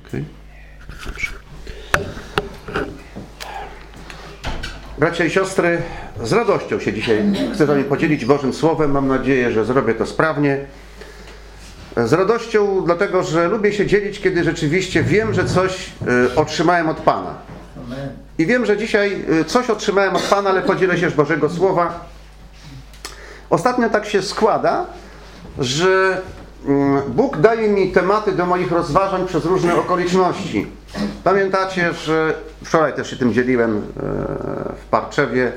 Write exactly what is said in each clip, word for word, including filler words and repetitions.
Okay. Dobrze. Bracia i siostry, z radością się dzisiaj chcę z wami podzielić Bożym Słowem. Mam nadzieję, że zrobię to sprawnie. Z radością, dlatego że lubię się dzielić, kiedy rzeczywiście wiem, że coś y, otrzymałem od Pana. I wiem, że dzisiaj y, coś otrzymałem od Pana, ale podzielę się z Bożego Słowa. Ostatnio tak się składa, że y, Bóg daje mi tematy do moich rozważań przez różne okoliczności. Pamiętacie, że wczoraj też się tym dzieliłem y, w Parczewie.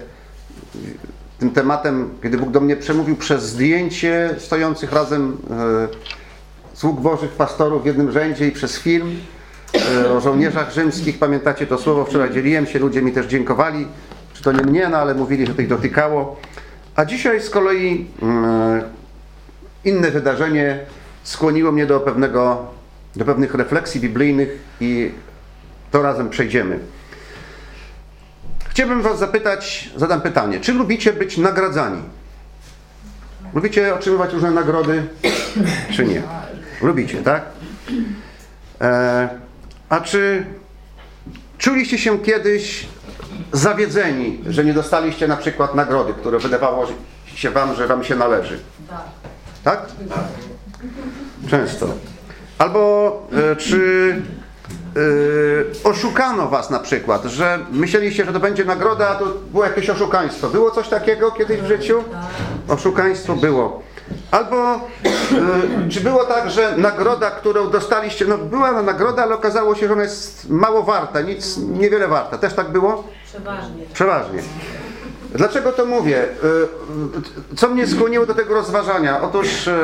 Tym tematem, kiedy Bóg do mnie przemówił przez zdjęcie stojących razem y, sług Bożych, pastorów w jednym rzędzie i przez film e, o żołnierzach rzymskich. Pamiętacie to słowo? Wczoraj dzieliłem się, ludzie mi też dziękowali. Czy to nie mnie, no ale mówili, że to ich dotykało. A dzisiaj z kolei e, inne wydarzenie skłoniło mnie do pewnego, do pewnych refleksji biblijnych i to razem przejdziemy. Chciałbym was zapytać, zadam pytanie. Czy lubicie być nagradzani? Lubicie otrzymywać różne nagrody, czy nie? Lubicie, tak? E, a czy czuliście się kiedyś zawiedzeni, że nie dostaliście na przykład nagrody, które wydawało się wam, że wam się należy? Tak? Często. Albo e, czy e, oszukano was na przykład, że myśleliście, że to będzie nagroda, a to było jakieś oszukaństwo. Było coś takiego kiedyś w życiu? Oszukaństwo było. Albo y, czy było tak, że nagroda, którą dostaliście, no była nagroda, ale okazało się, że ona jest mało warta, nic, niewiele warta. Też tak było? Przeważnie. Przeważnie. Dlaczego to mówię? Y, co mnie skłoniło do tego rozważania? Otóż y,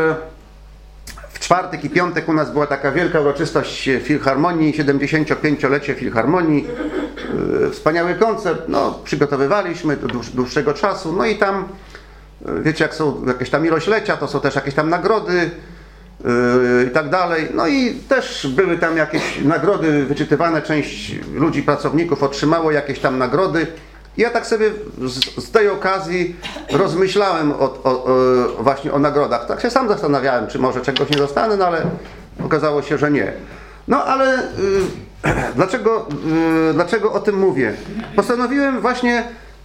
w czwartek i piątek u nas była taka wielka uroczystość Filharmonii, siedemdziesięciopięciolecie Filharmonii. Y, wspaniały koncert, no przygotowywaliśmy do dłuż, dłuższego czasu, no i tam wiecie, jak są jakieś tam iloślecia, to są też jakieś tam nagrody yy, i tak dalej. No i też były tam jakieś nagrody wyczytywane, część ludzi, pracowników otrzymało jakieś tam nagrody. I ja tak sobie z, z tej okazji rozmyślałem o, o, o, właśnie o nagrodach. Tak się sam zastanawiałem, czy może czegoś nie dostanę, no ale okazało się, że nie. No ale yy, dlaczego, yy, dlaczego o tym mówię? Postanowiłem właśnie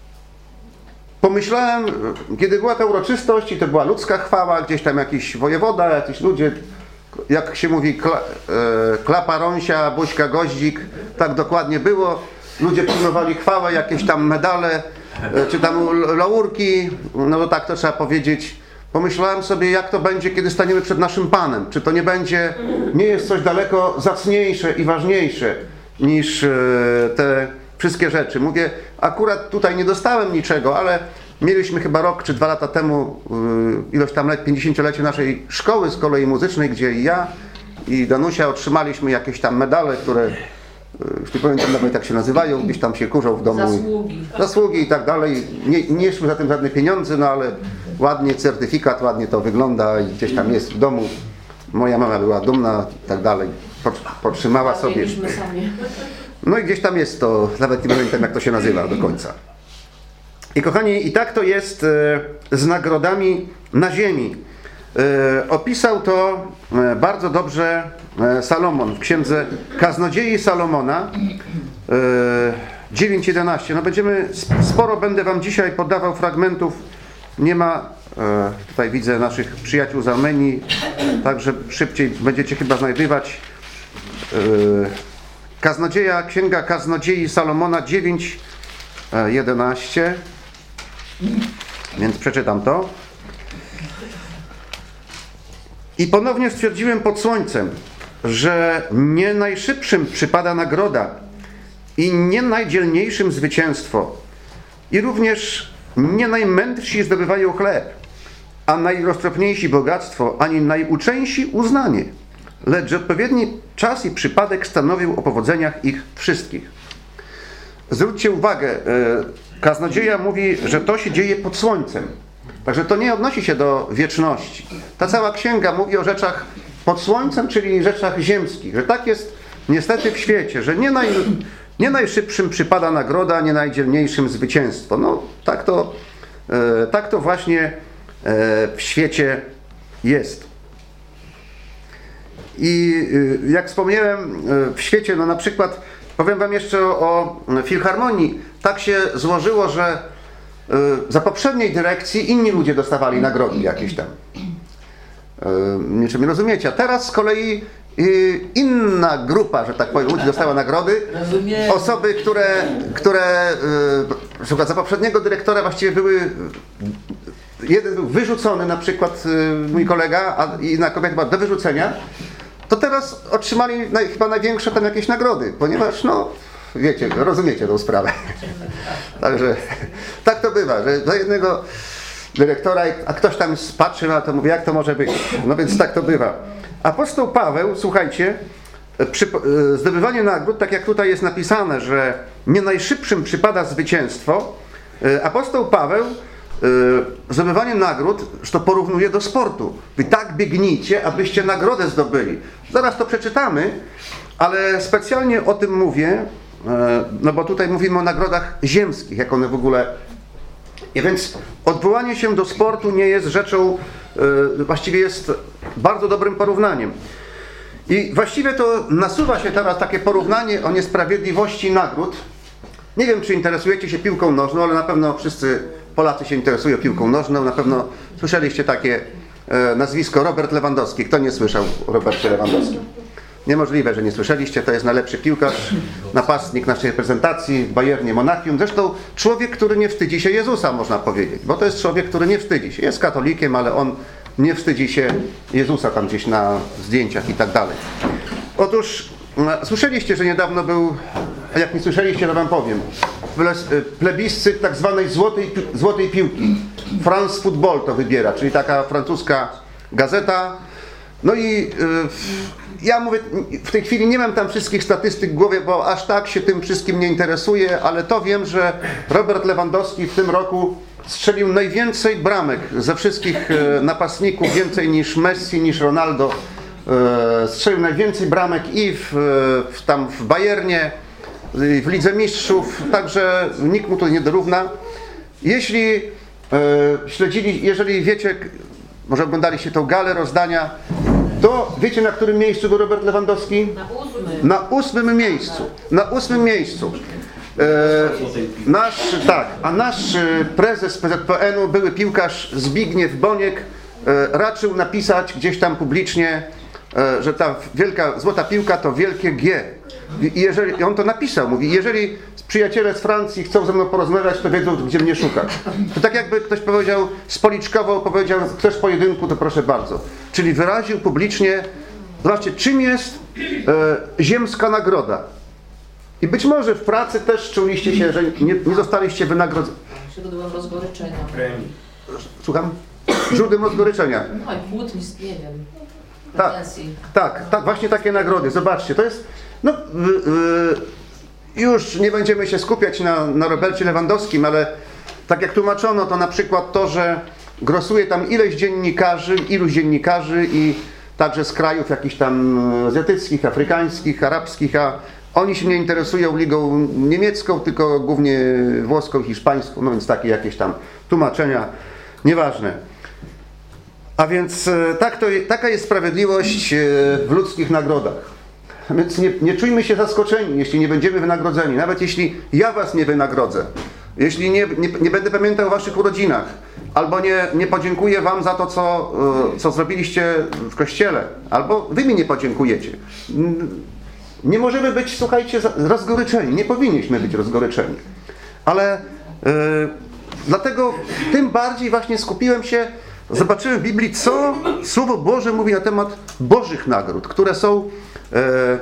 Pomyślałem, kiedy była ta uroczystość i to była ludzka chwała, gdzieś tam jakiś wojewoda, jakiś ludzie, jak się mówi, kla, e, klapa rąsia, buźka goździk, tak dokładnie było. Ludzie przyjmowali chwałę, jakieś tam medale, e, czy tam laurki, no to tak to trzeba powiedzieć. Pomyślałem sobie, jak to będzie, kiedy staniemy przed naszym Panem. Czy to nie będzie, nie jest coś daleko zacniejsze i ważniejsze niż e, te wszystkie rzeczy. Mówię, akurat tutaj nie dostałem niczego, ale mieliśmy chyba rok czy dwa lata temu yy, ilość tam lat, pięćdziesięciolecie naszej szkoły z kolei muzycznej, gdzie i ja i Danusia otrzymaliśmy jakieś tam medale, które yy, już nie pamiętam nawet jak się nazywają, gdzieś tam się kurzą w domu. Zasługi. Zasługi i tak dalej. Nie, nie mieliśmy za tym żadne pieniądze, no ale ładnie certyfikat, ładnie to wygląda i gdzieś tam jest w domu. Moja mama była dumna i tak dalej. Potrzymała sobie. No i gdzieś tam jest to, nawet nie pamiętam jak to się nazywa do końca. I kochani, i tak to jest e, z nagrodami na ziemi. E, opisał to e, bardzo dobrze e, Salomon w księdze Kaznodziei Salomona e, dziewięć jedenaście. No będziemy, sporo będę wam dzisiaj podawał fragmentów. Nie ma, e, tutaj widzę naszych przyjaciół z Armenii, także szybciej będziecie chyba znajdywać. E, Kaznodzieja, księga Kaznodziei Salomona dziewięć jedenaście, więc przeczytam to. I ponownie stwierdziłem pod słońcem, że nie najszybszym przypada nagroda i nie najdzielniejszym zwycięstwo i również nie najmędrsi zdobywają chleb, a najroztropniejsi bogactwo, ani najuczeńsi uznanie. Lecz odpowiedni czas i przypadek stanowił o powodzeniach ich wszystkich. Zwróćcie uwagę, kaznodzieja mówi, że to się dzieje pod słońcem. Także to nie odnosi się do wieczności. Ta cała księga mówi o rzeczach pod słońcem, czyli rzeczach ziemskich. Że tak jest niestety w świecie, że nie, naj, nie najszybszym przypada nagroda, nie najdzielniejszym zwycięstwo. No tak to, tak to właśnie w świecie jest. I jak wspomniałem, w świecie, no na przykład, powiem wam jeszcze o, o Filharmonii, tak się złożyło, że za poprzedniej dyrekcji inni ludzie dostawali nagrody jakieś tam. Nie czy mnie rozumiecie. A teraz z kolei inna grupa, że tak powiem, ludzi dostała nagrody. Rozumiem. Osoby, które, które na przykład za poprzedniego dyrektora właściwie były, jeden był wyrzucony, na przykład mój kolega, a inna kobieta była do wyrzucenia, to teraz otrzymali naj, chyba największe tam jakieś nagrody, ponieważ no, wiecie, rozumiecie tą sprawę. Także tak to bywa, że do jednego dyrektora, a ktoś tam patrzy na to, mówi, jak to może być. No więc tak to bywa. Apostoł Paweł, słuchajcie, przy, zdobywanie nagród, tak jak tutaj jest napisane, że nie najszybszym przypada zwycięstwo, apostoł Paweł zdobywanie nagród, że to porównuje do sportu. Wy tak biegnijcie, abyście nagrodę zdobyli. Zaraz to przeczytamy, ale specjalnie o tym mówię, no bo tutaj mówimy o nagrodach ziemskich, jak one w ogóle... I więc odwołanie się do sportu nie jest rzeczą, właściwie jest bardzo dobrym porównaniem. I właściwie to nasuwa się teraz takie porównanie o niesprawiedliwości nagród. Nie wiem, czy interesujecie się piłką nożną, ale na pewno wszyscy Polacy się interesują piłką nożną. Na pewno słyszeliście takie nazwisko Robert Lewandowski. Kto nie słyszał o Robercie Lewandowskim? Niemożliwe, że nie słyszeliście. To jest najlepszy piłkarz, napastnik naszej reprezentacji w Bayernie Monachium. Zresztą człowiek, który nie wstydzi się Jezusa, można powiedzieć. Bo to jest człowiek, który nie wstydzi się. Jest katolikiem, ale on nie wstydzi się Jezusa tam gdzieś na zdjęciach i tak dalej. Otóż słyszeliście, że niedawno był, a jak nie słyszeliście, to wam powiem, plebiscyt tak zwanej złotej, złotej piłki. France Football to wybiera, czyli taka francuska gazeta. No i yy, ja mówię, w tej chwili nie mam tam wszystkich statystyk w głowie, bo aż tak się tym wszystkim nie interesuję, ale to wiem, że Robert Lewandowski w tym roku strzelił najwięcej bramek ze wszystkich yy, napastników, więcej niż Messi, niż Ronaldo. Yy, strzelił najwięcej bramek i w, yy, w, tam w Bayernie, yy, w Lidze Mistrzów, także nikt mu to nie dorówna. Jeśli yy, śledzili, jeżeli wiecie, może oglądaliście tą galę rozdania, to wiecie, na którym miejscu był Robert Lewandowski? Na ósmym. Na ósmym miejscu. Na ósmym miejscu. E, nasz, tak, a nasz prezes P Z P N u, były piłkarz Zbigniew Boniek, e, raczył napisać gdzieś tam publicznie, e, że ta wielka złota piłka to wielkie G. I jeżeli, on to napisał, mówi, jeżeli przyjaciele z Francji chcą ze mną porozmawiać, to wiedzą, gdzie mnie szukać. To tak jakby ktoś powiedział, spoliczkowo powiedział, chcesz pojedynku, to proszę bardzo. Czyli wyraził publicznie, zobaczcie, czym jest e, ziemska nagroda. I być może w pracy też czuliście się, że nie, nie zostaliście wynagrodzeni. Źródłem rozgoryczenia. Słucham? Źródłem rozgoryczenia. No i płód, nie wiem. Tak, tak, tak, właśnie takie nagrody. Zobaczcie, to jest, no, yy, już nie będziemy się skupiać na, na Robercie Lewandowskim, ale tak jak tłumaczono, to na przykład to, że grosuje tam ileś dziennikarzy, iluś dziennikarzy i także z krajów jakichś tam azjatyckich, afrykańskich, arabskich, a oni się nie interesują ligą niemiecką, tylko głównie włoską, hiszpańską, no więc takie jakieś tam tłumaczenia, nieważne. A więc tak to, taka jest sprawiedliwość w ludzkich nagrodach. A więc nie, nie czujmy się zaskoczeni, jeśli nie będziemy wynagrodzeni. Nawet jeśli ja was nie wynagrodzę. Jeśli nie, nie, nie będę pamiętał o waszych urodzinach. Albo nie, nie podziękuję wam za to, co, co zrobiliście w kościele. Albo wy mi nie podziękujecie. Nie możemy być, słuchajcie, rozgoryczeni. Nie powinniśmy być rozgoryczeni. Ale yy, dlatego tym bardziej właśnie skupiłem się. Zobaczyłem w Biblii, co Słowo Boże mówi na temat Bożych nagród, które są e,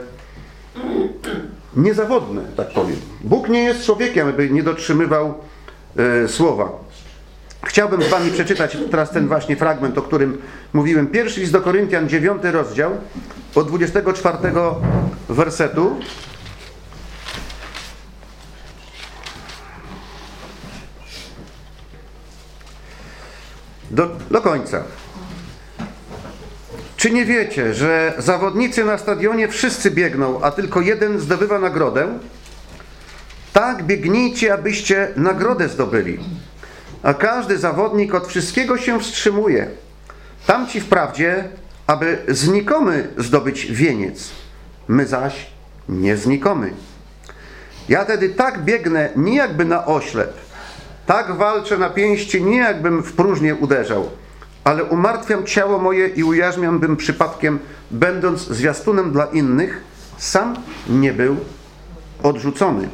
niezawodne, tak powiem. Bóg nie jest człowiekiem, aby nie dotrzymywał e, słowa. Chciałbym z wami przeczytać teraz ten właśnie fragment, o którym mówiłem. Pierwszy list do Koryntian, dziewiąty rozdział, od dwudziestego czwartego wersetu. Do, do końca. Czy nie wiecie, że zawodnicy na stadionie wszyscy biegną, a tylko jeden zdobywa nagrodę? Tak biegnijcie, abyście nagrodę zdobyli. A każdy zawodnik od wszystkiego się wstrzymuje. Tamci wprawdzie aby znikomy zdobyć wieniec, my zaś nie znikomy. Ja tedy tak biegnę, nie jakby na oślep, tak walczę na pięści, nie jakbym w próżnię uderzał, ale umartwiam ciało moje i ujarzmiam, bym przypadkiem, będąc zwiastunem dla innych, sam nie był odrzucony.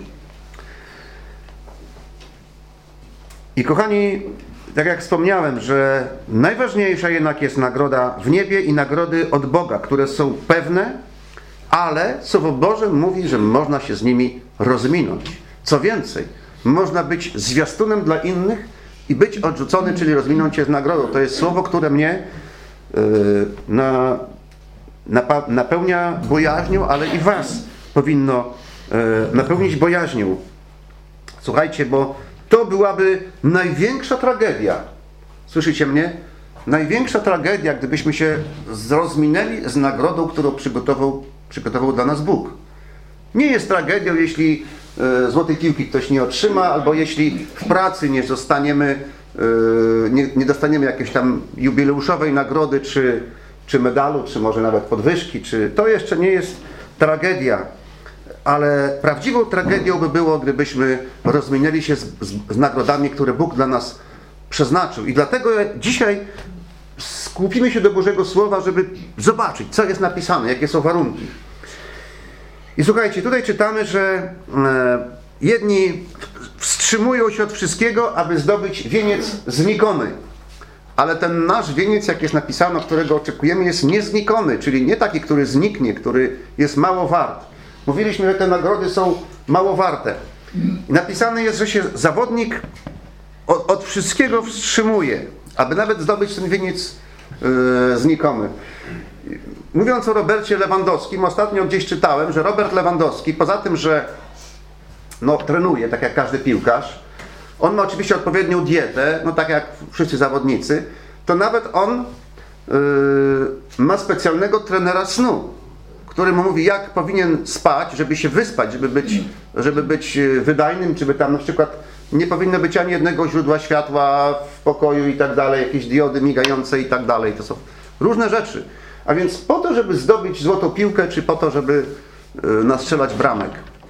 I kochani, tak jak wspomniałem, że najważniejsza jednak jest nagroda w niebie i nagrody od Boga, które są pewne, ale Słowo Boże mówi, że można się z nimi rozminąć. Co więcej, można być zwiastunem dla innych i być odrzucony, czyli rozminąć się z nagrodą. To jest słowo, które mnie yy, na, napa, napełnia bojaźnią, ale i was powinno yy, napełnić bojaźnią. Słuchajcie, bo to byłaby największa tragedia. Słyszycie mnie? Największa tragedia, gdybyśmy się rozminęli z nagrodą, którą przygotował, przygotował dla nas Bóg. Nie jest tragedią, jeśli y, złotej piłki ktoś nie otrzyma, albo jeśli w pracy nie zostaniemy, y, nie, nie dostaniemy jakiejś tam jubileuszowej nagrody, czy, czy medalu, czy może nawet podwyżki, czy to jeszcze nie jest tragedia. Ale prawdziwą tragedią by było, gdybyśmy rozminęli się z, z, z nagrodami, które Bóg dla nas przeznaczył. I dlatego dzisiaj skupimy się do Bożego Słowa, żeby zobaczyć, co jest napisane, jakie są warunki. I słuchajcie, tutaj czytamy, że e, jedni wstrzymują się od wszystkiego, aby zdobyć wieniec znikomy. Ale ten nasz wieniec, jak jest napisano, którego oczekujemy, jest nieznikomy, czyli nie taki, który zniknie, który jest mało wart. Mówiliśmy, że te nagrody są mało warte. Napisane jest, że się zawodnik od, od wszystkiego wstrzymuje, aby nawet zdobyć ten wieniec yy, znikomy. Mówiąc o Robercie Lewandowskim, ostatnio gdzieś czytałem, że Robert Lewandowski, poza tym, że no, trenuje, tak jak każdy piłkarz, on ma oczywiście odpowiednią dietę, no tak jak wszyscy zawodnicy, to nawet on yy, ma specjalnego trenera snu, który mu mówi, jak powinien spać, żeby się wyspać, żeby być, żeby być wydajnym, żeby tam na przykład nie powinno być ani jednego źródła światła w pokoju i tak dalej, jakieś diody migające i tak dalej. To są różne rzeczy. A więc po to, żeby zdobyć złotą piłkę, czy po to, żeby nastrzelać bramek.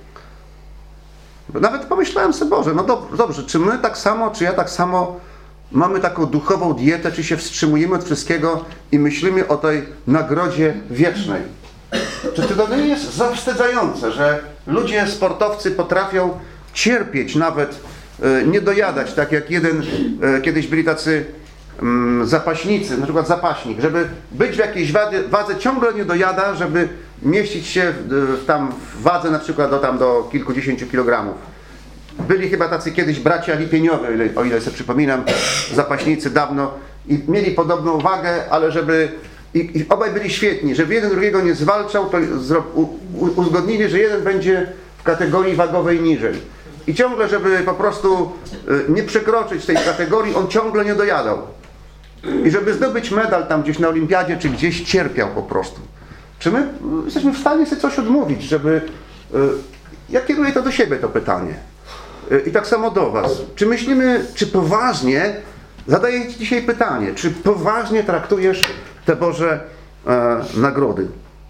Nawet pomyślałem sobie, Boże, no dobrze, dobrze, czy my tak samo, czy ja tak samo mamy taką duchową dietę, czy się wstrzymujemy od wszystkiego i myślimy o tej nagrodzie wiecznej. Czy to nie jest zawstydzające, że ludzie, sportowcy potrafią cierpieć, nawet e, nie dojadać, tak jak jeden, e, kiedyś byli tacy mm, zapaśnicy, na przykład zapaśnik, żeby być w jakiejś wadze, wadze ciągle nie dojada, żeby mieścić się w, w, tam w wadze na przykład do, tam, do kilkudziesięciu kilogramów. Byli chyba tacy kiedyś bracia Lipieniowi, o ile, o ile sobie przypominam, zapaśnicy dawno i mieli podobną wagę, ale żeby I, I obaj byli świetni, żeby jeden drugiego nie zwalczał, to u, u, uzgodnili, że jeden będzie w kategorii wagowej niżej. I ciągle, żeby po prostu y, nie przekroczyć tej kategorii, on ciągle nie dojadał. I żeby zdobyć medal tam gdzieś na olimpiadzie, czy gdzieś cierpiał po prostu. Czy my y, jesteśmy w stanie sobie coś odmówić, żeby... Y, ja kieruję to do siebie, to pytanie. Y, I tak samo do was. Czy myślimy, czy poważnie, zadaję ci dzisiaj pytanie, czy poważnie traktujesz te Boże e, nagrody?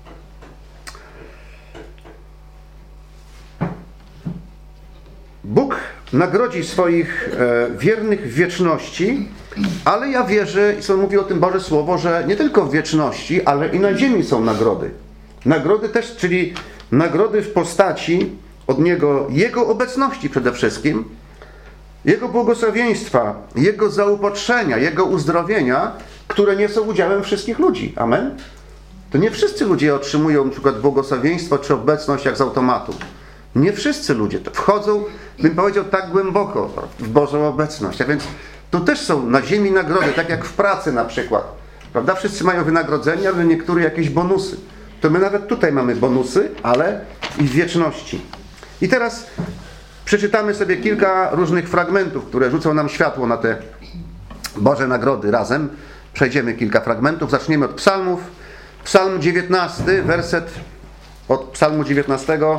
Bóg nagrodzi swoich e, wiernych w wieczności, ale ja wierzę, i co mówi o tym Boże Słowo, że nie tylko w wieczności, ale i na ziemi są nagrody. Nagrody też, czyli nagrody w postaci od Niego, Jego obecności przede wszystkim, Jego błogosławieństwa, Jego zaopatrzenia, Jego uzdrowienia, które nie są udziałem wszystkich ludzi. Amen? To nie wszyscy ludzie otrzymują na przykład błogosławieństwo czy obecność jak z automatu. Nie wszyscy ludzie to wchodzą, bym powiedział, tak głęboko w Bożą obecność. A więc tu też są na ziemi nagrody, tak jak w pracy na przykład. Prawda? Wszyscy mają wynagrodzenia, ale niektóre jakieś bonusy. To my nawet tutaj mamy bonusy, ale i w wieczności. I teraz przeczytamy sobie kilka różnych fragmentów, które rzucą nam światło na te Boże nagrody razem. Przejdziemy kilka fragmentów. Zaczniemy od psalmów. Psalm dziewiętnasty, werset od psalmu dziewiętnastego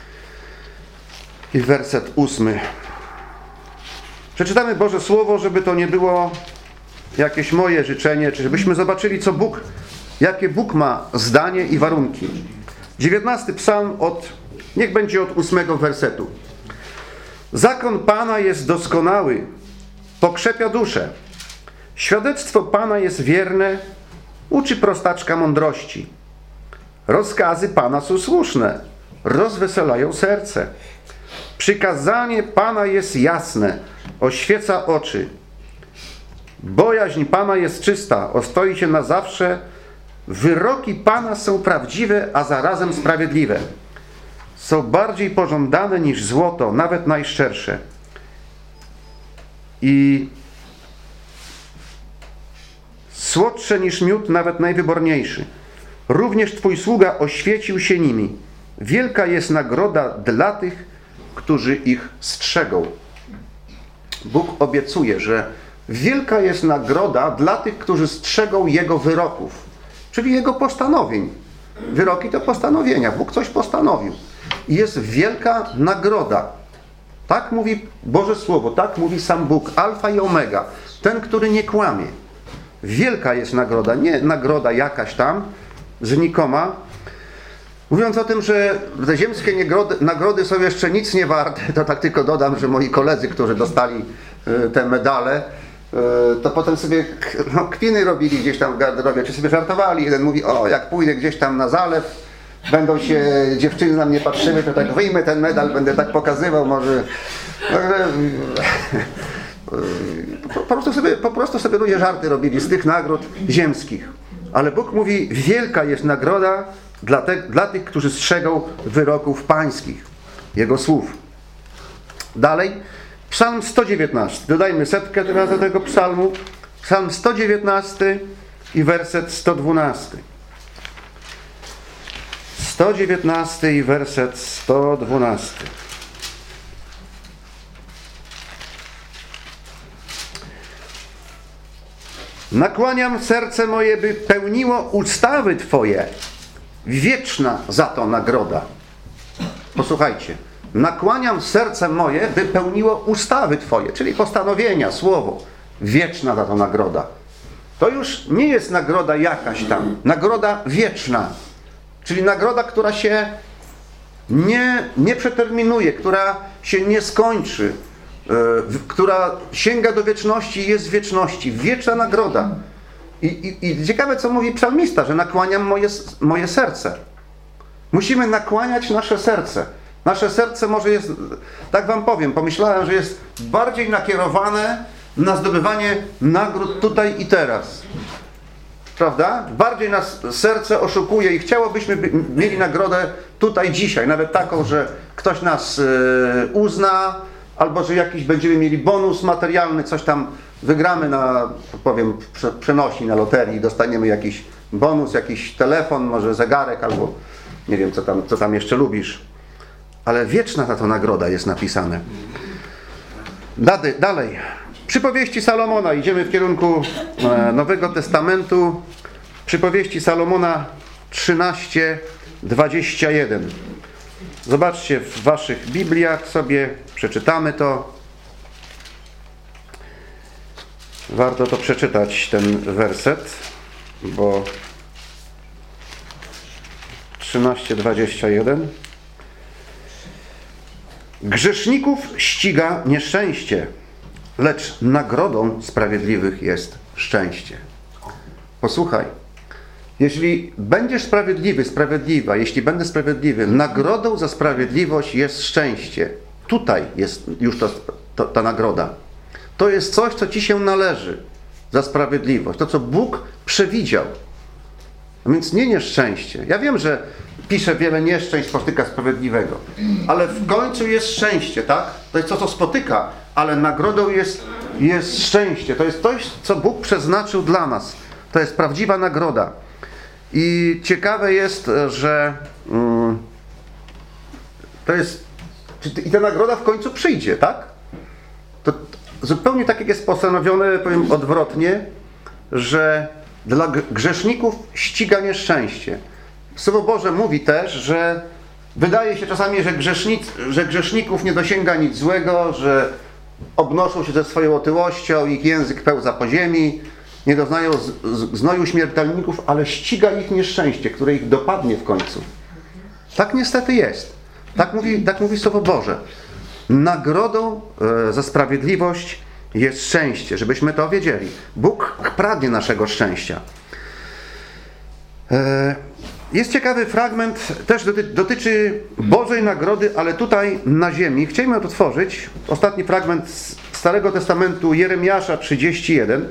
i werset ósmy. Przeczytamy Boże Słowo, żeby to nie było jakieś moje życzenie, czy żebyśmy zobaczyli, co Bóg jakie Bóg ma zdanie i warunki. dziewiętnasty psalm, od, niech będzie od ósmego wersetu. Zakon Pana jest doskonały, pokrzepia duszę. Świadectwo Pana jest wierne, uczy prostaczka mądrości. Rozkazy Pana są słuszne, rozweselają serce. Przykazanie Pana jest jasne, oświeca oczy. Bojaźń Pana jest czysta, ostoi się na zawsze. Wyroki Pana są prawdziwe, a zarazem sprawiedliwe. Są bardziej pożądane niż złoto, nawet najszczersze. I słodsze niż miód, nawet najwyborniejszy. Również Twój sługa oświecił się nimi. Wielka jest nagroda dla tych, którzy ich strzegą. Bóg obiecuje, że wielka jest nagroda dla tych, którzy strzegą Jego wyroków, czyli Jego postanowień. Wyroki to postanowienia. Bóg coś postanowił. I jest wielka nagroda. Tak mówi Boże Słowo, tak mówi sam Bóg, alfa i omega. Ten, który nie kłamie. Wielka jest nagroda, nie nagroda jakaś tam, znikoma. Mówiąc o tym, że te ziemskie nagrody, nagrody są jeszcze nic nie warte, to tak tylko dodam, że moi koledzy, którzy dostali te medale, to potem sobie no, kpiny robili gdzieś tam w garderobie, czy sobie żartowali. Jeden mówi, o, jak pójdę gdzieś tam na zalew, będą się dziewczyny na mnie patrzyły, to tak wyjmę ten medal, będę tak pokazywał, może... Po, po, prostu sobie, po prostu sobie ludzie żarty robili z tych nagród ziemskich. Ale Bóg mówi, wielka jest nagroda dla, te, dla tych, którzy strzegą wyroków pańskich, Jego słów. Dalej, psalm sto dziewiętnasty. Dodajmy setkę teraz do tego psalmu. Psalm sto dziewiętnasty i werset sto dwunasty. sto dziewiętnasty i werset sto dwunasty. Nakłaniam serce moje, by pełniło ustawy Twoje. Wieczna za to nagroda. Posłuchajcie. Nakłaniam serce moje, by pełniło ustawy Twoje, czyli postanowienia, słowo. Wieczna za to nagroda. To już nie jest nagroda jakaś tam. Nagroda wieczna. Czyli nagroda, która się nie, nie przeterminuje, która się nie skończy. Która sięga do wieczności i jest w wieczności. Wieczna nagroda. I, i, I ciekawe, co mówi psalmista, że nakłaniam moje, moje serce. Musimy nakłaniać nasze serce. Nasze serce może jest, tak wam powiem, pomyślałem, że jest bardziej nakierowane na zdobywanie nagród tutaj i teraz. Prawda? Bardziej nas serce oszukuje i chciałobyśmy by, mieli nagrodę tutaj, dzisiaj. Nawet taką, że ktoś nas yy, uzna, albo że jakiś będziemy mieli bonus materialny, coś tam wygramy na, powiem, przenosi na loterii, dostaniemy jakiś bonus, jakiś telefon, może zegarek, albo nie wiem, co tam, co tam jeszcze lubisz. Ale wieczna ta to nagroda jest napisane. Dady, dalej. Przypowieści Salomona. Idziemy w kierunku e, Nowego Testamentu. Przypowieści Salomona trzynaście, dwadzieścia jeden. Zobaczcie w waszych Bibliach sobie, przeczytamy to. Warto to przeczytać, ten werset, bo trzynaście, dwadzieścia jeden. Grzeszników ściga nieszczęście, lecz nagrodą sprawiedliwych jest szczęście. Posłuchaj. Jeśli będziesz sprawiedliwy, sprawiedliwa, jeśli będę sprawiedliwy, nagrodą za sprawiedliwość jest szczęście. Tutaj jest już to, to, ta nagroda. To jest coś, co ci się należy za sprawiedliwość. To, co Bóg przewidział. No więc nie nieszczęście. Ja wiem, że pisze wiele nieszczęść spotyka sprawiedliwego. Ale w końcu jest szczęście, tak? To jest to, co spotyka. Ale nagrodą jest, jest szczęście. To jest coś, co Bóg przeznaczył dla nas. To jest prawdziwa nagroda. I ciekawe jest, że um, to jest i ta nagroda w końcu przyjdzie, tak? To, to zupełnie tak jak jest postanowione, powiem odwrotnie, że dla grzeszników ściga nieszczęście. Słowo Boże mówi też, że wydaje się czasami, że, grzesznic, że grzeszników nie dosięga nic złego, że obnoszą się ze swoją otyłością, ich język pełza po ziemi, nie doznają z, z, znoju śmiertelników, ale ściga ich nieszczęście, które ich dopadnie w końcu. Tak niestety jest. Tak mówi, tak mówi Słowo Boże. Nagrodą e, za sprawiedliwość jest szczęście, żebyśmy to wiedzieli. Bóg pragnie naszego szczęścia. E, jest ciekawy fragment, też doty, dotyczy Bożej nagrody, ale tutaj na ziemi. Chcielibyśmy to otworzyć. Ostatni fragment z Starego Testamentu, Jeremiasza trzydzieści jeden.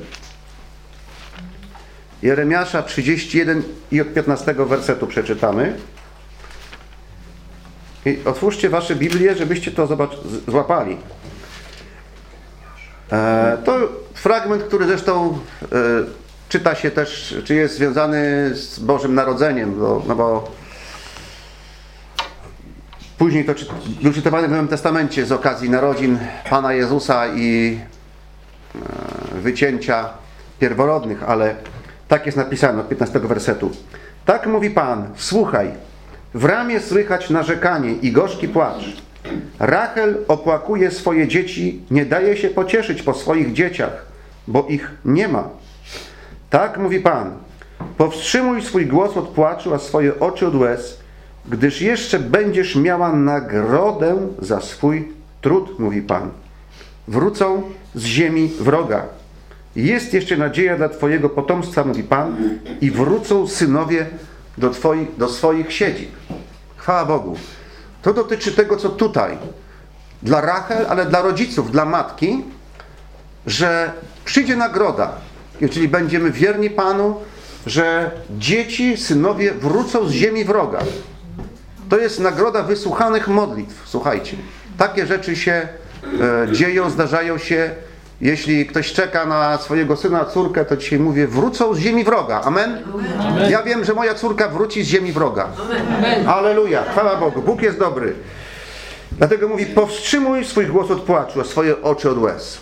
Jeremiasza trzydzieści jeden i od piętnastego wersetu przeczytamy. I otwórzcie wasze Biblię, żebyście to zobacz, złapali. E, to fragment, który zresztą e, czyta się też, czy jest związany z Bożym Narodzeniem, bo, no bo później to czy, był czytowany w Nowym Testamencie z okazji narodzin Pana Jezusa i e, wycięcia pierworodnych, ale tak jest napisane od piętnastego wersetu. Tak mówi Pan, słuchaj, w Ramie słychać narzekanie i gorzki płacz. Rachel opłakuje swoje dzieci, nie daje się pocieszyć po swoich dzieciach, bo ich nie ma. Tak mówi Pan, powstrzymuj swój głos od płaczu, a swoje oczy od łez, gdyż jeszcze będziesz miała nagrodę za swój trud, mówi Pan. Wrócą z ziemi wroga. Jest jeszcze nadzieja dla Twojego potomstwa, mówi Pan, i wrócą synowie do, twoich, do swoich siedzib. Chwała Bogu. To dotyczy tego, co tutaj. Dla Rachel, ale dla rodziców, dla matki, że przyjdzie nagroda, jeżeli będziemy wierni Panu, że dzieci, synowie wrócą z ziemi wroga. To jest nagroda wysłuchanych modlitw. Słuchajcie, takie rzeczy się e, dzieją, zdarzają się. Jeśli ktoś czeka na swojego syna, córkę, to dzisiaj mówię, wrócą z ziemi wroga. Amen? Amen. Ja wiem, że moja córka wróci z ziemi wroga. Amen. Alleluja. Chwała Bogu. Bóg jest dobry. Dlatego mówi, powstrzymuj swój głos od płaczu, a swoje oczy od łez.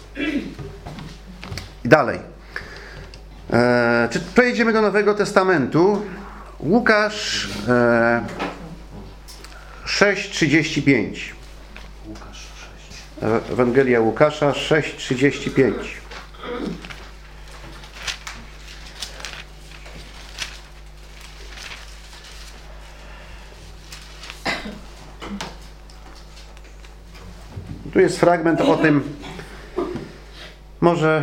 I dalej. E, czy przejdziemy do Nowego Testamentu? Łukasz e, sześć trzydzieści pięć. Ewangelia Łukasza sześć trzydzieści pięć. Tu jest fragment o tym, może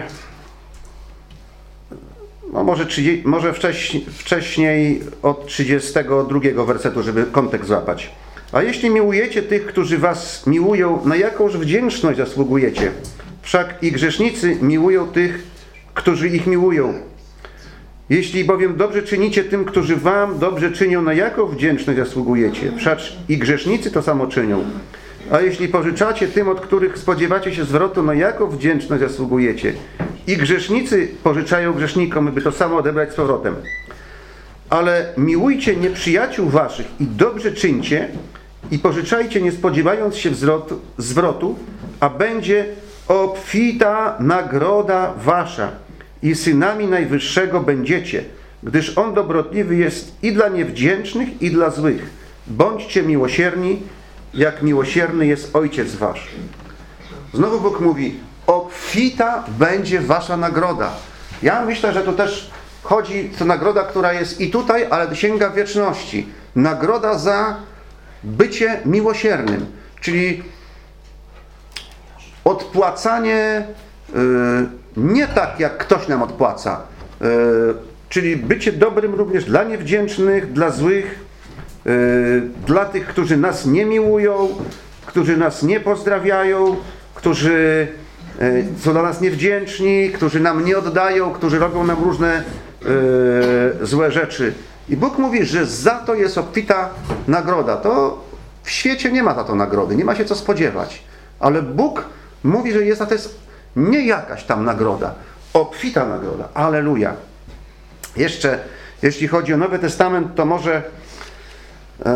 no może, trzydzieści, może wcześniej, wcześniej od trzydziestego drugiego wersetu, żeby kontekst złapać. A jeśli miłujecie tych, którzy was miłują, na jakąż wdzięczność zasługujecie? Wszak i grzesznicy miłują tych, którzy ich miłują. Jeśli bowiem dobrze czynicie tym, którzy wam dobrze czynią, na jaką wdzięczność zasługujecie? Wszak i grzesznicy to samo czynią. A jeśli pożyczacie tym, od których spodziewacie się zwrotu, na jaką wdzięczność zasługujecie? I grzesznicy pożyczają grzesznikom, by to samo odebrać z powrotem. Ale miłujcie nieprzyjaciół waszych i dobrze czyńcie i pożyczajcie, nie spodziewając się zwrotu, zwrotu, a będzie obfita nagroda wasza i synami Najwyższego będziecie, gdyż On dobrotliwy jest i dla niewdzięcznych, i dla złych. Bądźcie miłosierni, jak miłosierny jest Ojciec wasz. Znowu Bóg mówi, obfita będzie wasza nagroda. Ja myślę, że to też chodzi, to nagroda, która jest i tutaj, ale sięga wieczności. Nagroda za bycie miłosiernym, czyli odpłacanie yy, nie tak, jak ktoś nam odpłaca, yy, czyli bycie dobrym również dla niewdzięcznych, dla złych, yy, dla tych, którzy nas nie miłują, którzy nas nie pozdrawiają, którzy yy, są dla nas niewdzięczni, którzy nam nie oddają, którzy robią nam różne Yy, złe rzeczy. I Bóg mówi, że za to jest obfita nagroda. To w świecie nie ma za to nagrody, nie ma się co spodziewać. Ale Bóg mówi, że jest za to jest nie jakaś tam nagroda, obfita nagroda. Alleluja. Jeszcze, jeśli chodzi o Nowy Testament, to może yy,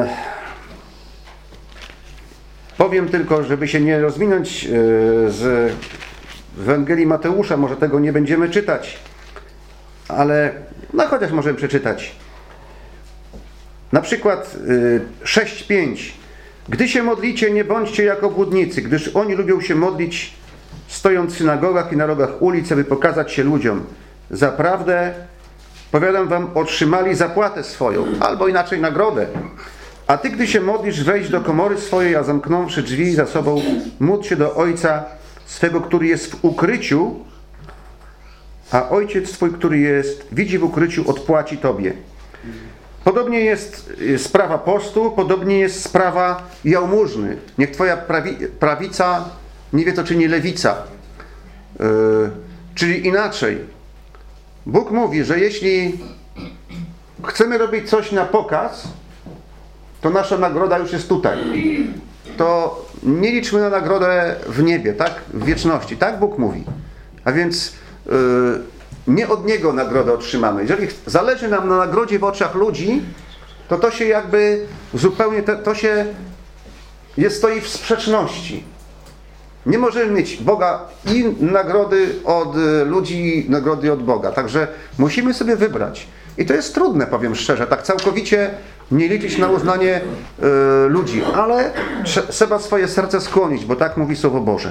powiem tylko, żeby się nie rozwinąć yy, z Ewangelii Mateusza, może tego nie będziemy czytać. Ale, no chociaż możemy przeczytać. Na przykład y, sześć pięć. Gdy się modlicie, nie bądźcie jak obłudnicy, gdyż oni lubią się modlić, stojąc w synagogach i na rogach ulic, aby pokazać się ludziom. zaprawdę, powiadam wam, otrzymali zapłatę swoją, albo inaczej nagrodę. A ty, gdy się modlisz, wejdź do komory swojej, a zamknąwszy drzwi za sobą, módl się do Ojca swego, który jest w ukryciu, a Ojciec twój, który jest, widzi w ukryciu, odpłaci tobie. Podobnie jest sprawa postu, podobnie jest sprawa jałmużny. Niech twoja prawi, prawica nie wie, co czyni lewica. Yy, czyli inaczej. Bóg mówi, że jeśli chcemy robić coś na pokaz, to nasza nagroda już jest tutaj. To nie liczmy na nagrodę w niebie, tak? W wieczności. Tak Bóg mówi. A więc yy, nie od Niego nagrodę otrzymamy. Jeżeli zależy nam na nagrodzie w oczach ludzi, to to się jakby zupełnie, to, to się jest, stoi w sprzeczności. Nie możemy mieć Boga i nagrody od ludzi, i nagrody od Boga. Także musimy sobie wybrać. I to jest trudne, powiem szczerze, tak całkowicie nie liczyć na uznanie y, ludzi, ale trzeba swoje serce skłonić, bo tak mówi Słowo Boże.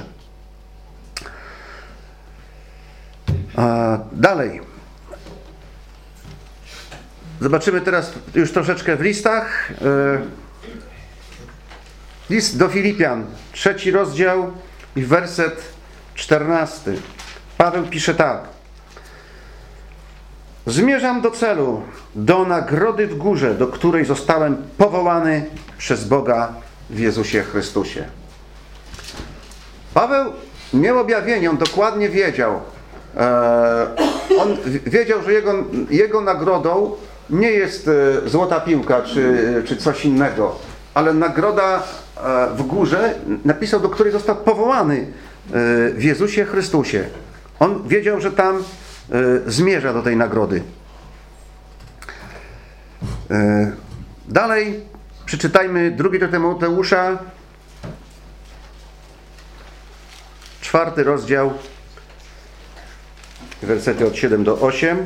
A dalej. Zobaczymy teraz już troszeczkę w listach. Y, list do Filipian, trzeci rozdział i werset czternasty. Paweł pisze tak. Zmierzam do celu, do nagrody w górze, do której zostałem powołany przez Boga w Jezusie Chrystusie. Paweł miał objawienie, on dokładnie wiedział. E, on wiedział, że jego, jego nagrodą nie jest złota piłka czy, czy coś innego, ale nagroda w górze, napisał, do której został powołany w Jezusie Chrystusie. On wiedział, że tam zmierza do tej nagrody. Dalej przeczytajmy drugi do Tymoteusza, czwarty rozdział, wersety od siódmego do ósmego.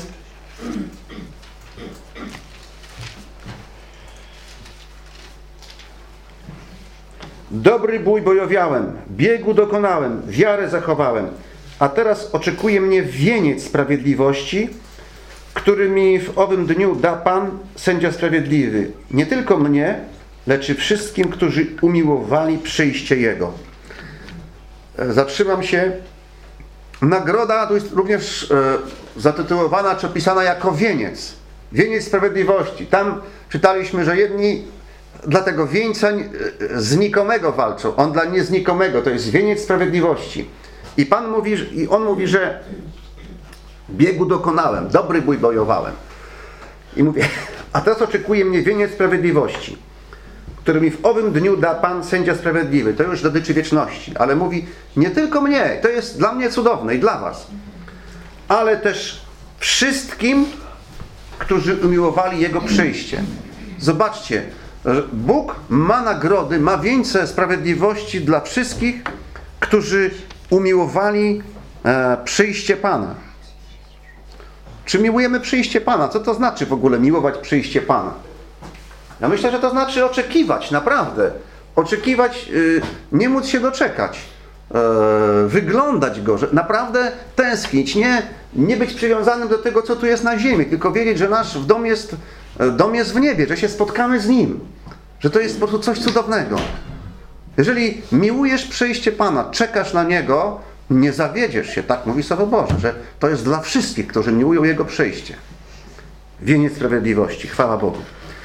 Dobry bój bojowiałem, biegu dokonałem, wiarę zachowałem, a teraz oczekuje mnie wieniec sprawiedliwości, który mi w owym dniu da Pan, sędzia sprawiedliwy. Nie tylko mnie, lecz i wszystkim, którzy umiłowali przyjście Jego. Zatrzymam się. Nagroda tu jest również e, zatytułowana czy opisana jako wieniec. Wieniec sprawiedliwości. Tam czytaliśmy, że jedni dla tego wieńca znikomego walczą. On dla nieznikomego. To jest wieniec sprawiedliwości. I Pan mówi, i on mówi, że biegu dokonałem, dobry bój bojowałem. I mówię, a teraz oczekuje mnie wieniec sprawiedliwości, który mi w owym dniu da Pan, sędzia sprawiedliwy. To już dotyczy wieczności. Ale mówi, nie tylko mnie, to jest dla mnie cudowne i dla was, ale też wszystkim, którzy umiłowali Jego przyjście. Zobaczcie, Bóg ma nagrody, ma wieńce sprawiedliwości dla wszystkich, którzy umiłowali e, przyjście Pana. Czy miłujemy przyjście Pana? Co to znaczy w ogóle miłować przyjście Pana? Ja myślę, że to znaczy oczekiwać, naprawdę. Oczekiwać, yy, nie móc się doczekać. Yy, wyglądać Go, że naprawdę tęsknić, nie, nie być przywiązanym do tego, co tu jest na ziemi, tylko wiedzieć, że nasz dom jest, dom jest w niebie, że się spotkamy z Nim. Że to jest po prostu coś cudownego. Jeżeli miłujesz przyjście Pana, czekasz na Niego, nie zawiedziesz się, tak mówi Słowo Boże, że to jest dla wszystkich, którzy miłują Jego przyjście. Wieniec sprawiedliwości, chwała Bogu.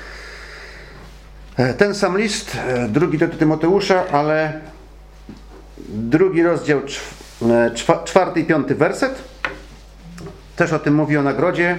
Ten sam list, drugi do Tymoteusza, ale drugi rozdział, czwarty i piąty werset, też o tym mówi, o nagrodzie,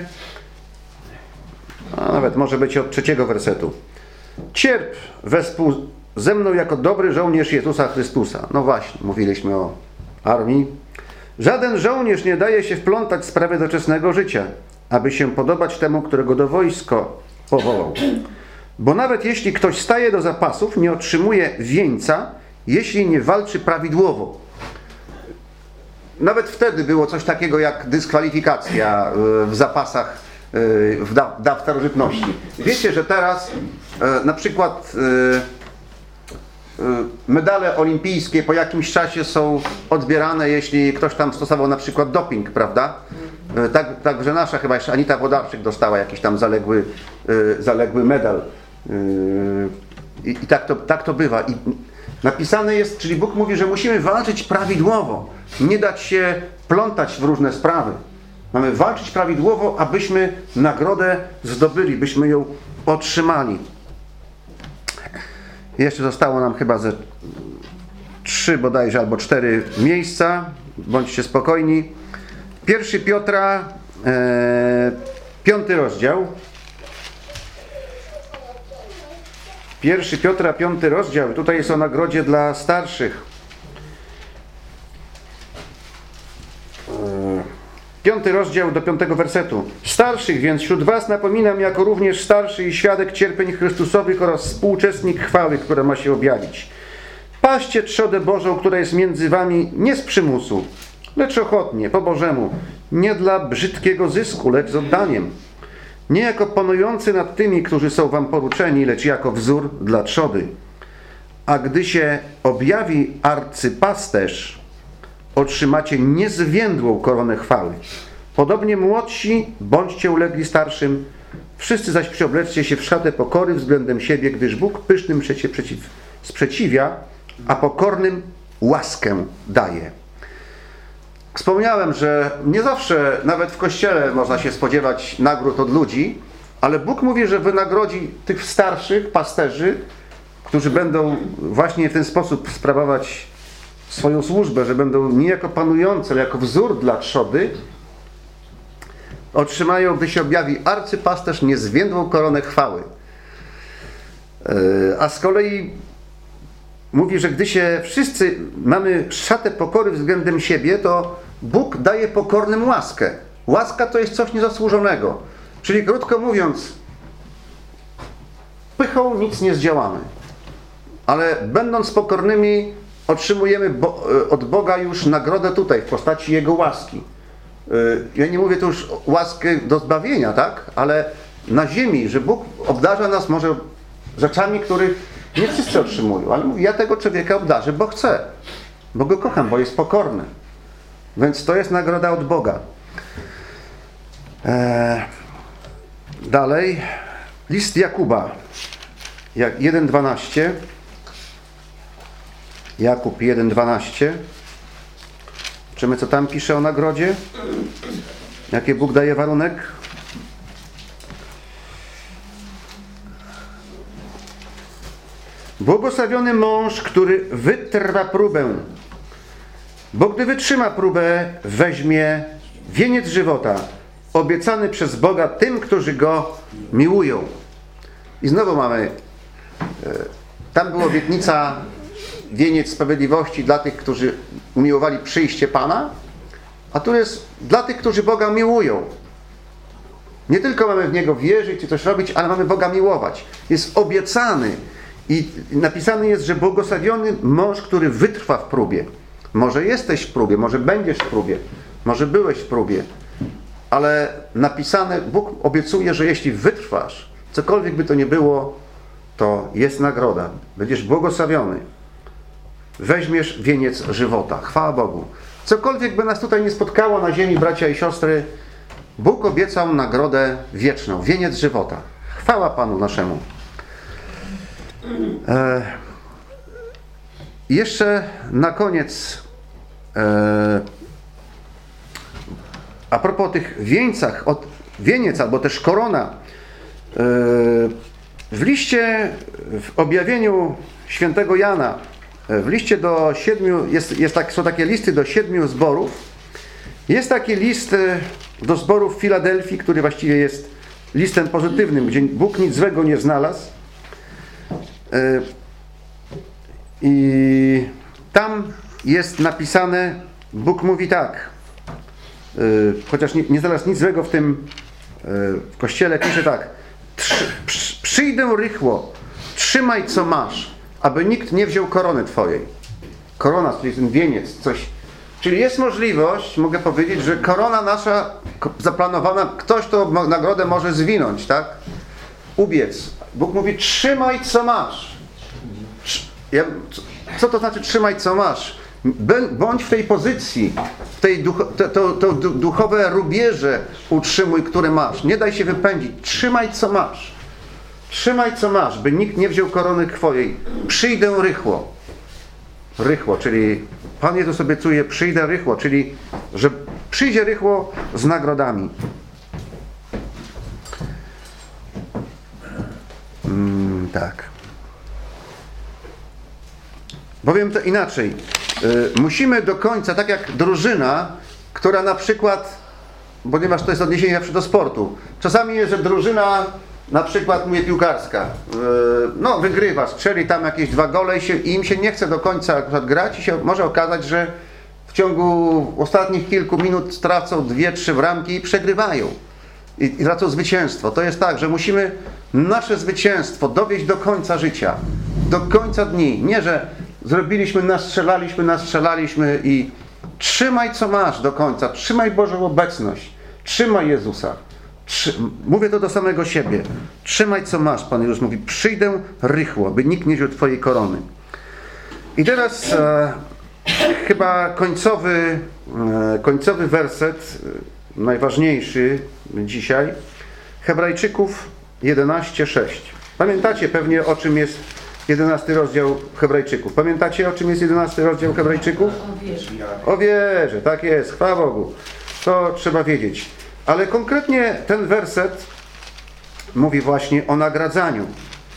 a nawet może być od trzeciego wersetu. Cierp wespół ze mną jako dobry żołnierz Jezusa Chrystusa. No właśnie, mówiliśmy o armii. Żaden żołnierz nie daje się wplątać w sprawy doczesnego życia, aby się podobać temu, którego do wojska powołał. Bo nawet jeśli ktoś staje do zapasów, nie otrzymuje wieńca, jeśli nie walczy prawidłowo. Nawet wtedy było coś takiego jak dyskwalifikacja w zapasach w daw starożytności. Wiecie, że teraz na przykład medale olimpijskie po jakimś czasie są odbierane, jeśli ktoś tam stosował na przykład doping, prawda? Tak, także nasza chyba jeszcze Anita Włodarczyk dostała jakiś tam zaległy, zaległy medal. I, i tak, to, tak to bywa. I napisane jest, czyli Bóg mówi, że musimy walczyć prawidłowo, nie dać się plątać w różne sprawy. Mamy walczyć prawidłowo, abyśmy nagrodę zdobyli, byśmy ją otrzymali. Jeszcze zostało nam chyba ze trzy bodajże albo cztery miejsca. Bądźcie spokojni. Pierwszy Piotra, e, piąty rozdział. Pierwszy Piotra, piąty rozdział. Tutaj jest o nagrodzie dla starszych. Piąty rozdział do piątego wersetu. Starszych więc wśród was napominam, jako również starszy i świadek cierpień Chrystusowych oraz współuczestnik chwały, która ma się objawić. Paście trzodę Bożą, która jest między wami nie z przymusu, lecz ochotnie, po Bożemu, nie dla brzydkiego zysku, lecz z oddaniem. Nie jako panujący nad tymi, którzy są wam poruczeni, lecz jako wzór dla trzody. A gdy się objawi arcypasterz, otrzymacie niezwiędłą koronę chwały. Podobnie młodsi, bądźcie ulegli starszym, wszyscy zaś przyobleczcie się w szatę pokory względem siebie, gdyż Bóg pysznym się przeciw, sprzeciwia, a pokornym łaskę daje. Wspomniałem, że nie zawsze, nawet w Kościele, można się spodziewać nagród od ludzi, ale Bóg mówi, że wynagrodzi tych starszych pasterzy, którzy będą właśnie w ten sposób sprawować swoją służbę, że będą nie jako panujący, ale jako wzór dla trzody, otrzymają, gdy się objawi arcypasterz, niezwiędłą koronę chwały. A z kolei mówi, że gdy się wszyscy mamy szatę pokory względem siebie, to Bóg daje pokornym łaskę. Łaska to jest coś niezasłużonego. Czyli krótko mówiąc, pychą nic nie zdziałamy. Ale będąc pokornymi, otrzymujemy bo, od Boga już nagrodę tutaj, w postaci Jego łaski. Ja nie mówię tu już o łaskę do zbawienia, tak? Ale na ziemi, że Bóg obdarza nas może rzeczami, których nie wszyscy otrzymują. Ale mówi, ja tego człowieka obdarzę, bo chcę. Bo go kocham, bo jest pokorny. Więc to jest nagroda od Boga. Eee, dalej. List Jakuba. jeden dwanaście. Jakub jeden dwanaście. Czymy, co tam pisze o nagrodzie? Jakie Bóg daje warunek? Błogosławiony mąż, który wytrwa próbę, bo gdy wytrzyma próbę, weźmie wieniec żywota, obiecany przez Boga tym, którzy Go miłują. I znowu mamy, tam była obietnica, wieniec sprawiedliwości dla tych, którzy umiłowali przyjście Pana, a tu jest dla tych, którzy Boga miłują. Nie tylko mamy w Niego wierzyć czy coś robić, ale mamy Boga miłować. Jest obiecany i napisane jest, że błogosławiony mąż, który wytrwa w próbie. Może jesteś w próbie, może będziesz w próbie, może byłeś w próbie, ale napisane, Bóg obiecuje, że jeśli wytrwasz, cokolwiek by to nie było, to jest nagroda. Będziesz błogosławiony. Weźmiesz wieniec żywota. Chwała Bogu. Cokolwiek by nas tutaj nie spotkało na ziemi, bracia i siostry, Bóg obiecał nagrodę wieczną. Wieniec żywota. Chwała Panu naszemu. E, jeszcze na koniec e, a propos tych wieńcach, od, wieniec albo też korona. E, w liście, w objawieniu świętego Jana, w liście do siedmiu, jest, jest tak, są takie listy do siedmiu zborów. Jest taki list do zboru w Filadelfii, który właściwie jest listem pozytywnym, gdzie Bóg nic złego nie znalazł. I tam jest napisane, Bóg mówi tak, chociaż nie, nie znalazł nic złego w tym w kościele, pisze tak: przyjdę rychło, trzymaj co masz, aby nikt nie wziął korony twojej. Korona, to jest ten wieniec, coś. Czyli jest możliwość, mogę powiedzieć, że korona nasza zaplanowana, ktoś tą nagrodę może zwinąć, tak? Ubiec. Bóg mówi, trzymaj co masz. Ja, co to znaczy trzymaj co masz? Bądź w tej pozycji, w tej ducho, to, to, to duchowe rubieże utrzymuj, które masz. Nie daj się wypędzić. Trzymaj, co masz. Trzymaj, co masz, by nikt nie wziął korony twojej. Przyjdę rychło. Rychło, czyli Pan Jezus obiecuje, przyjdę rychło, czyli że przyjdzie rychło z nagrodami. Mm, tak. Powiem to inaczej. Yy, musimy do końca, tak jak drużyna, która na przykład, ponieważ to jest odniesienie do sportu, czasami jest, że drużyna, na przykład mówię piłkarska, yy, no wygrywa, strzeli tam jakieś dwa gole i, się, i im się nie chce do końca grać i się może okazać, że w ciągu ostatnich kilku minut tracą dwie, trzy bramki i przegrywają. I, i tracą zwycięstwo. To jest tak, że musimy nasze zwycięstwo dowieść do końca życia. Do końca dni. Nie, że zrobiliśmy, nastrzelaliśmy, nastrzelaliśmy i trzymaj, co masz do końca. Trzymaj Bożą obecność. Trzymaj Jezusa. Trzy... Mówię to do samego siebie. Trzymaj, co masz. Pan Jezus mówi, przyjdę rychło, by nikt nie wziął twojej korony. I teraz e, chyba końcowy, e, końcowy werset, e, najważniejszy dzisiaj. Hebrajczyków jedenaście sześć. Pamiętacie pewnie, o czym jest jedenasty rozdział Hebrajczyków. Pamiętacie, o czym jest jedenasty rozdział Hebrajczyków? O wierze. O wierze, tak jest, chwała Bogu. To trzeba wiedzieć. Ale konkretnie ten werset mówi właśnie o nagradzaniu.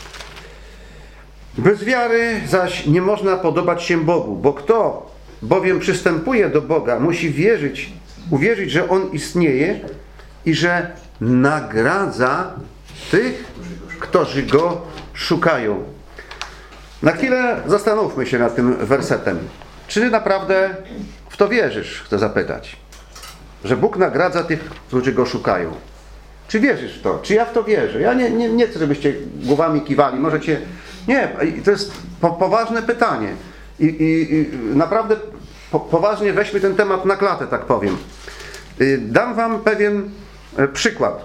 Bez wiary zaś nie można podobać się Bogu, bo kto bowiem przystępuje do Boga, musi wierzyć, uwierzyć, że On istnieje i że nagradza tych, którzy Go szukają. Na chwilę zastanówmy się nad tym wersetem. Czy naprawdę w to wierzysz? Chcę zapytać. Że Bóg nagradza tych, którzy Go szukają. Czy wierzysz w to? Czy ja w to wierzę? Ja nie, nie, nie chcę, żebyście głowami kiwali. Możecie... Nie, to jest po, poważne pytanie. I, i, i naprawdę po, poważnie weźmy ten temat na klatę, tak powiem. Dam wam pewien przykład.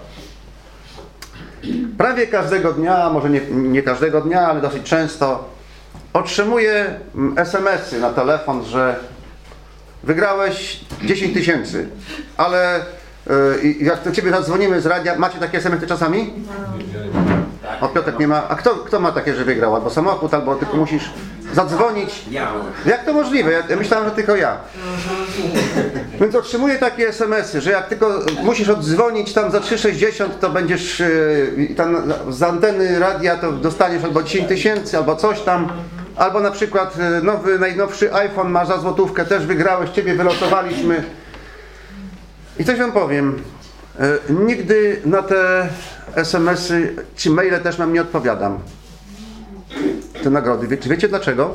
Prawie każdego dnia, może nie, nie każdego dnia, ale dosyć często otrzymuję es em esy na telefon, że wygrałeś dziesięć tysięcy, ale yy, jak do ciebie zadzwonimy z radia, macie takie es em esy czasami? O, Piotrek nie ma. A kto, kto ma takie, że wygrał? Albo samochód, albo tylko musisz zadzwonić. Jak to możliwe? Ja, ja myślałem, że tylko ja. Więc otrzymuję takie es em esy, że jak tylko musisz oddzwonić tam za trzy sześćdziesiąt, to będziesz yy, tam z anteny radia to dostaniesz albo dziesięć tysięcy, albo coś tam. Albo na przykład nowy, najnowszy iPhone masz za złotówkę, też wygrałeś, ciebie wylosowaliśmy. I coś wam powiem. Yy, nigdy na te es em esy czy maile też nam nie odpowiadam. Te nagrody. Wie, czy wiecie dlaczego?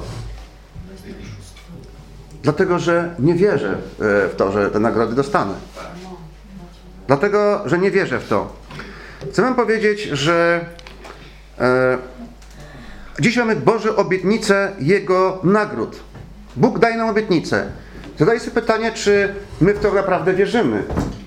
Dlatego, że nie wierzę w to, że te nagrody dostanę. Dlatego, że nie wierzę w to. Chcę wam powiedzieć, że e, dziś mamy Boże obietnice Jego nagród. Bóg daje nam obietnicę. Zadaję sobie pytanie, czy my w to naprawdę wierzymy.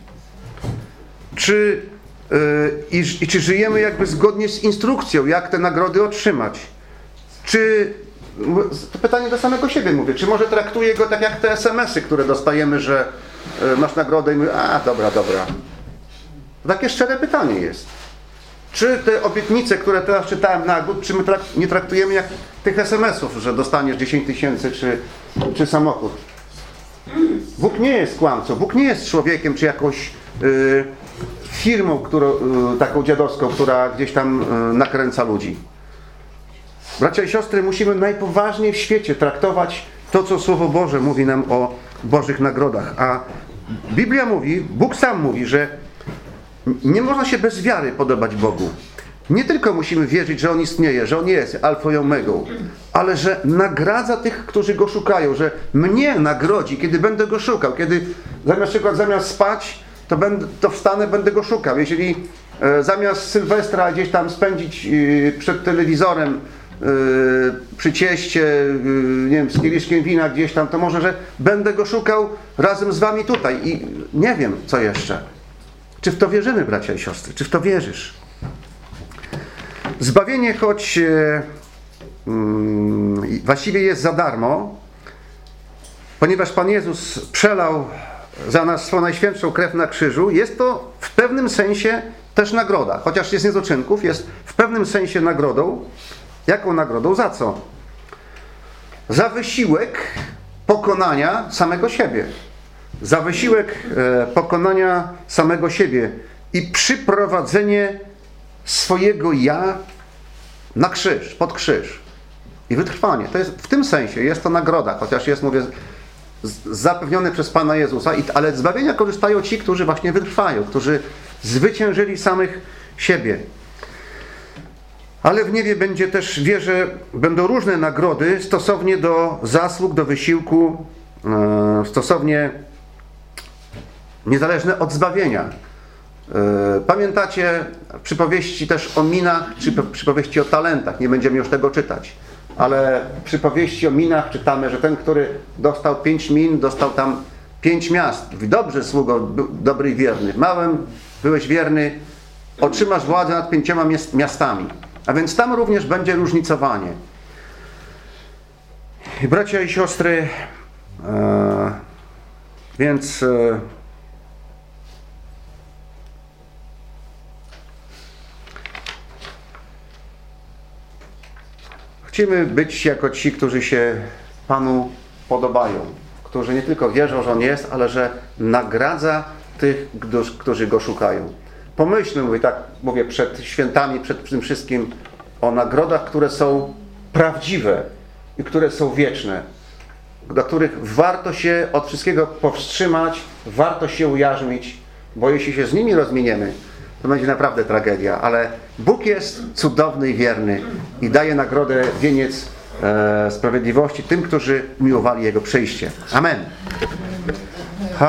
Czy, e, i, i czy żyjemy jakby zgodnie z instrukcją, jak te nagrody otrzymać. Czy to pytanie do samego siebie mówię. Czy może traktuję go tak jak te es em esy, które dostajemy, że y, masz nagrodę i mówię, a dobra, dobra. To takie szczere pytanie jest. Czy te obietnice, które teraz czytałem nagród, czy my trak nie traktujemy jak tych es em esów, że dostaniesz dziesięć tysięcy czy, czy samochód? Bóg nie jest kłamcą. Bóg nie jest człowiekiem czy jakąś y, firmą którą, y, taką dziadowską, która gdzieś tam y, nakręca ludzi. Bracia i siostry, musimy najpoważniej w świecie traktować to, co Słowo Boże mówi nam o Bożych nagrodach. A Biblia mówi, Bóg sam mówi, że nie można się bez wiary podobać Bogu. Nie tylko musimy wierzyć, że On istnieje, że On jest alfą i omegą, ale że nagradza tych, którzy Go szukają, że mnie nagrodzi, kiedy będę Go szukał. Kiedy zamiast, przykład, zamiast spać, to, będę, to wstanę, będę Go szukał. Jeżeli e, zamiast Sylwestra gdzieś tam spędzić e, przed telewizorem, Yy, przy cieście, yy, nie wiem, z kieliszkiem wina gdzieś tam, to może, że będę Go szukał razem z wami tutaj i nie wiem, co jeszcze. Czy w to wierzymy, bracia i siostry? Czy w to wierzysz? Zbawienie, choć yy, właściwie jest za darmo, ponieważ Pan Jezus przelał za nas swoją najświętszą krew na krzyżu, jest to w pewnym sensie też nagroda. Chociaż jest nie z uczynków, jest w pewnym sensie nagrodą. Jaką nagrodą? Za co? Za wysiłek pokonania samego siebie. Za wysiłek e, pokonania samego siebie i przyprowadzenie swojego ja na krzyż, pod krzyż. I wytrwanie. To jest w tym sensie, jest to nagroda, chociaż jest, mówię, z, zapewniony przez Pana Jezusa, i, ale zbawienia korzystają ci, którzy właśnie wytrwają, którzy zwyciężyli samych siebie. Ale w niebie będzie też, wierzę, będą różne nagrody stosownie do zasług, do wysiłku, e, stosownie niezależne od zbawienia. E, pamiętacie przypowieści też o minach, czy przypowieści o talentach, nie będziemy już tego czytać, ale przypowieści o minach czytamy, że ten, który dostał pięć min, dostał tam pięć miast. Mówi, dobrze, sługo, dobry i wierny, w małym byłeś wierny, otrzymasz władzę nad pięcioma miastami. A więc tam również będzie różnicowanie. I bracia i siostry, e, więc e, chcemy być jako ci, którzy się Panu podobają, którzy nie tylko wierzą, że On jest, ale że nagradza tych, którzy Go szukają. Pomyślmy, mówię tak, mówię przed świętami, przed tym wszystkim o nagrodach, które są prawdziwe i które są wieczne, do których warto się od wszystkiego powstrzymać, warto się ujarzmić, bo jeśli się z nimi rozminiemy, to będzie naprawdę tragedia, ale Bóg jest cudowny i wierny i daje nagrodę, wieniec e, sprawiedliwości tym, którzy miłowali Jego przyjście. Amen.